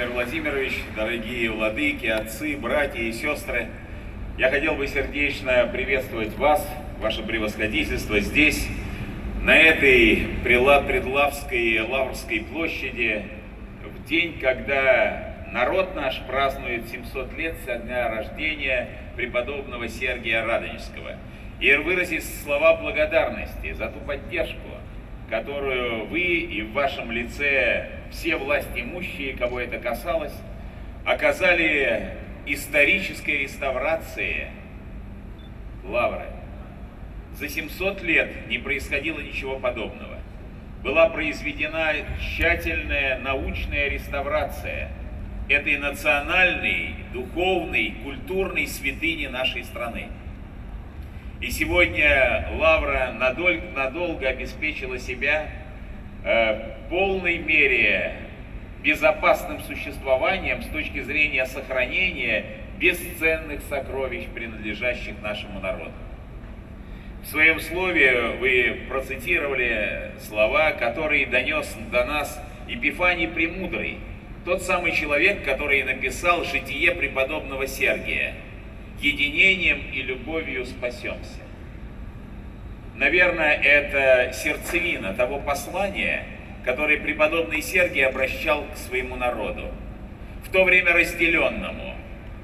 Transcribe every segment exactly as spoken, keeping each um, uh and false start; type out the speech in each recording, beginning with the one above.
Владимир Владимирович, дорогие владыки, отцы, братья и сестры, я хотел бы сердечно приветствовать вас, ваше превосходительство, здесь, на этой Предлавской Лаврской площади, в день, когда народ наш празднует семьсот лет со дня рождения преподобного Сергия Радонежского. И выразить слова благодарности за ту поддержку, которую вы и в вашем лице все властимущие, кого это касалось, оказали исторической реставрации Лавры. За семьсот лет не происходило ничего подобного. Была произведена тщательная научная реставрация этой национальной, духовной, культурной святыни нашей страны. И сегодня Лавра надолго, надолго обеспечила себя э, в полной мере безопасным существованием с точки зрения сохранения бесценных сокровищ, принадлежащих нашему народу. В своем слове вы процитировали слова, которые донес до нас Епифаний Премудрый, тот самый человек, который написал «Житие преподобного Сергия». Единением и любовью спасемся. Наверное, это сердцевина того послания, которое преподобный Сергий обращал к своему народу, в то время разделенному.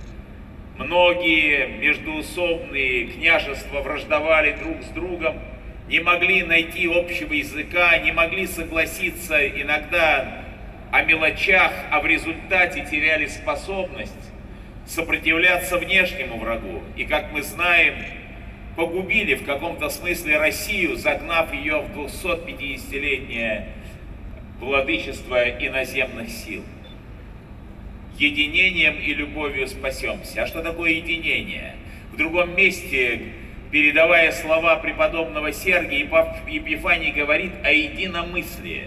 Многие междоусобные княжества враждовали друг с другом, не могли найти общего языка, не могли согласиться иногда о мелочах, а в результате теряли способность сопротивляться внешнему врагу. И, как мы знаем, погубили в каком-то смысле Россию, загнав ее в двухсотпятидесятилетнее владычество иноземных сил. Единением и любовью спасемся. А что такое единение? В другом месте, передавая слова преподобного Сергия, Епифаний говорит о единомыслии.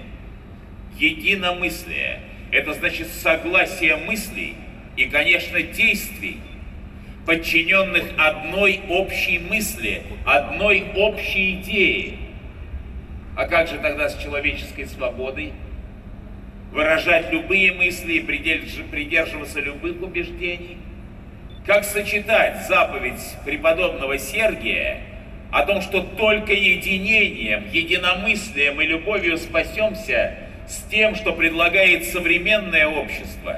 Единомыслие – это значит согласие мыслей и, конечно, действий, подчиненных одной общей мысли, одной общей идее. А как же тогда с человеческой свободой? Выражать любые мысли и придерживаться любых убеждений? Как сочетать заповедь преподобного Сергия о том, что только единением, единомыслием и любовью спасемся, с тем, что предлагает современное общество,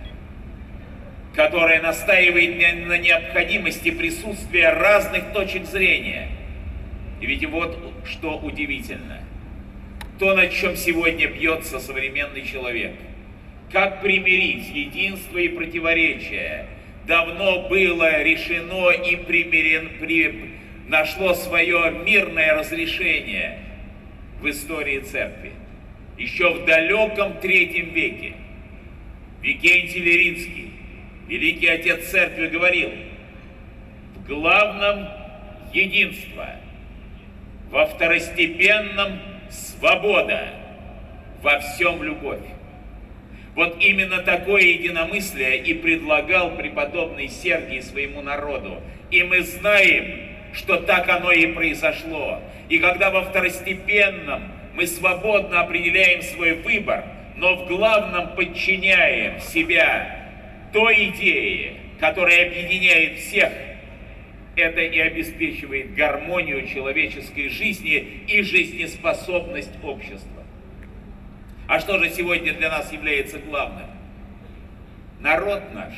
которая настаивает на необходимости присутствия разных точек зрения. И ведь вот что удивительно. То, над чем сегодня бьется современный человек. Как примирить единство и противоречие, давно было решено и примирен, при, нашло свое мирное разрешение в истории церкви. Еще в далеком третьем веке Викентий Леринский, великий отец церкви, говорил: в главном единство, во второстепенном свобода, во всем любовь. Вот именно такое единомыслие и предлагал преподобный Сергий своему народу. И мы знаем, что так оно и произошло. И когда во второстепенном мы свободно определяем свой выбор, но в главном подчиняем себя той идее, которая объединяет всех, это и обеспечивает гармонию человеческой жизни и жизнеспособность общества. А что же сегодня для нас является главным? Народ наш,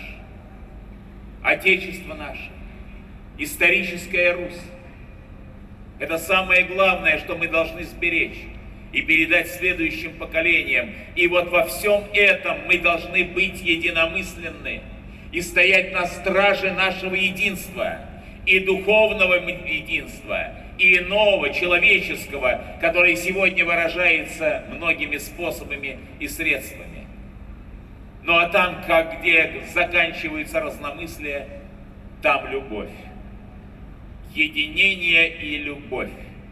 Отечество наше, историческая Русь. Это самое главное, что мы должны сберечь и передать следующим поколениям. И вот во всем этом мы должны быть единомысленны и стоять на страже нашего единства, и духовного единства, и иного, человеческого, которое сегодня выражается многими способами и средствами. Ну а там, как где заканчивается разномыслие, там любовь. Единение и любовь.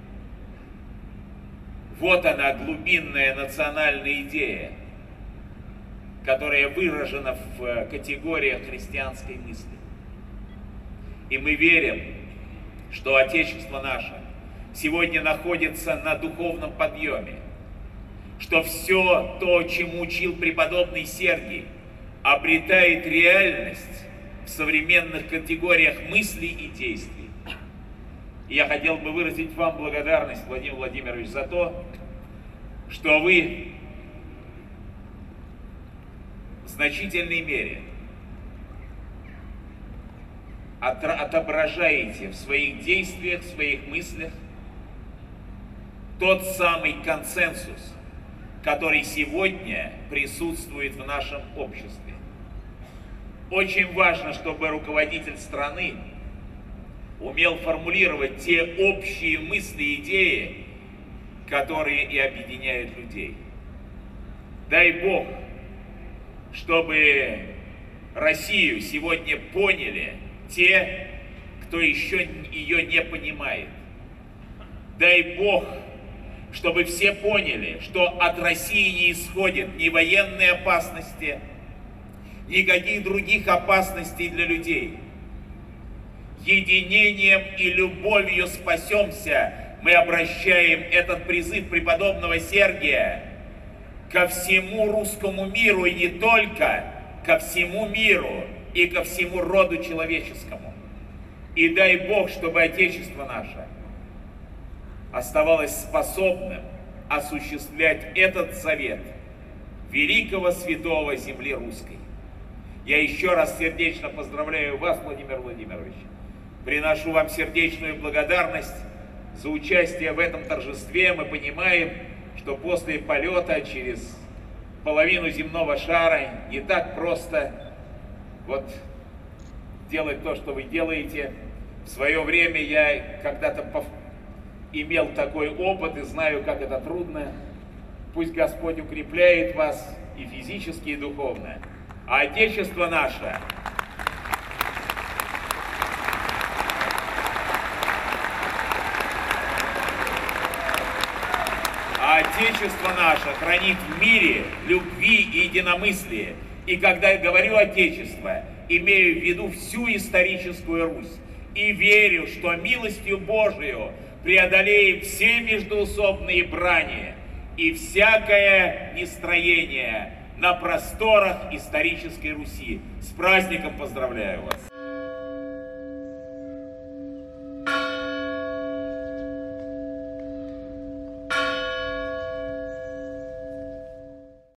Вот она, глубинная национальная идея, которая выражена в категориях христианской мысли. И мы верим, что Отечество наше сегодня находится на духовном подъеме, что все то, чему учил преподобный Сергий, обретает реальность в современных категориях мыслей и действий. И я хотел бы выразить вам благодарность, Владимир Владимирович, за то, что вы в значительной мере отображаете в своих действиях, в своих мыслях тот самый консенсус, который сегодня присутствует в нашем обществе. Очень важно, чтобы руководитель страны умел формулировать те общие мысли и идеи, которые и объединяют людей. Дай Бог, чтобы Россию сегодня поняли те, кто еще ее не понимает. Дай Бог, чтобы все поняли, что от России не исходят ни военные опасности, никаких других опасностей для людей. Единением и любовью спасемся. Мы обращаем этот призыв преподобного Сергия ко всему русскому миру, и не только ко всему миру, и ко всему роду человеческому. И дай Бог, чтобы Отечество наше оставалось способным осуществлять этот завет великого святого земли русской. Я еще раз сердечно поздравляю вас, Владимир Владимирович. Приношу вам сердечную благодарность за участие в этом торжестве. Мы понимаем, что после полета через половину земного шара не так просто вот делать то, что вы делаете. В свое время я когда-то пов... имел такой опыт и знаю, как это трудно. Пусть Господь укрепляет вас и физически, и духовно. А Отечество наше а Отечество наше хранит в мире любви и единомыслие. И когда я говорю Отечество, имею в виду всю историческую Русь. И верю, что милостью Божию преодолеем все междоусобные брани и всякое нестроение на просторах исторической Руси. С праздником поздравляю вас!